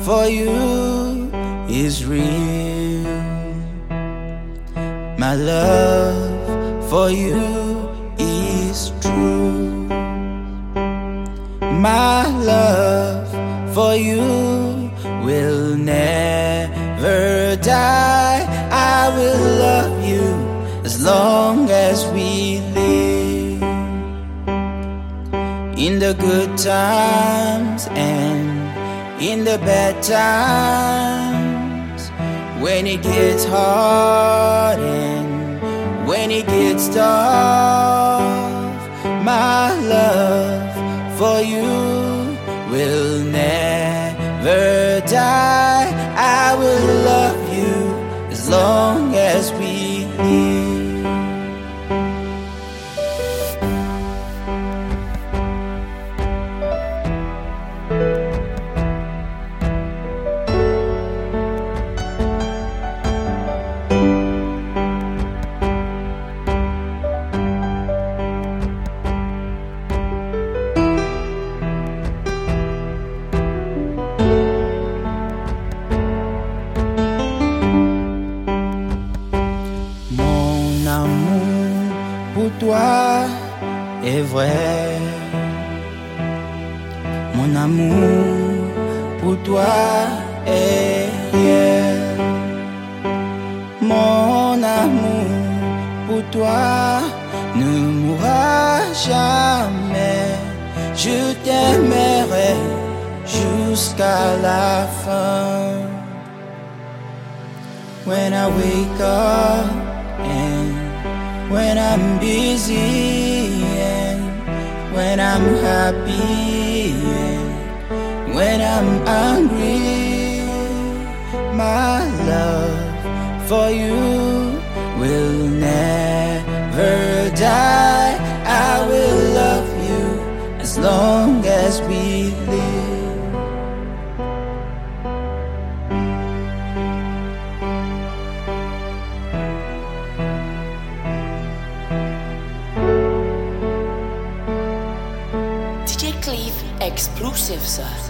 for you is real. My love for you is true. My love for you will never die. I will love you as long as we live. In the good times and in the bad times, when it gets hard and when it gets tough, my love for you will never die. I will love you as long as we live. Pour toi est vrai. Mon amour pour toi est réel. Mon amour pour toi ne mourra jamais. Je t'aimerai jusqu'à la fin. When I wake up and when I'm busy and when I'm happy and when I'm angry, my love for you will never die. I will love you as long as we live. DJ Cleve Exclusive, sir.